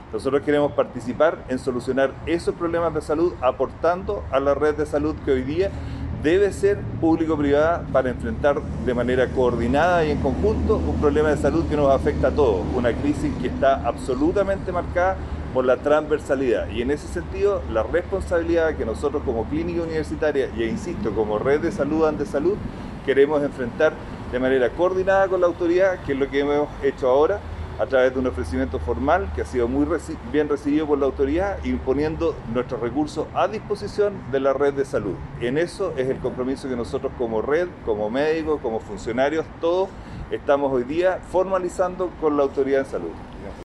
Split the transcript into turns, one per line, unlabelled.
Nosotros queremos participar en solucionar esos problemas de salud aportando a la red de salud que hoy día debe ser público-privada para enfrentar de manera coordinada y en conjunto un problema de salud que nos afecta a todos, una crisis que está absolutamente marcada por la transversalidad, y en ese sentido la responsabilidad que nosotros como clínica universitaria y, insisto, como red de salud ante salud queremos enfrentar de manera coordinada con la autoridad, que es lo que hemos hecho ahora a través de un ofrecimiento formal que ha sido muy bien recibido por la autoridad, imponiendo nuestros recursos a disposición de la red de salud. En eso es el compromiso que nosotros como red, como médicos, como funcionarios, todos estamos hoy día formalizando con la autoridad en salud.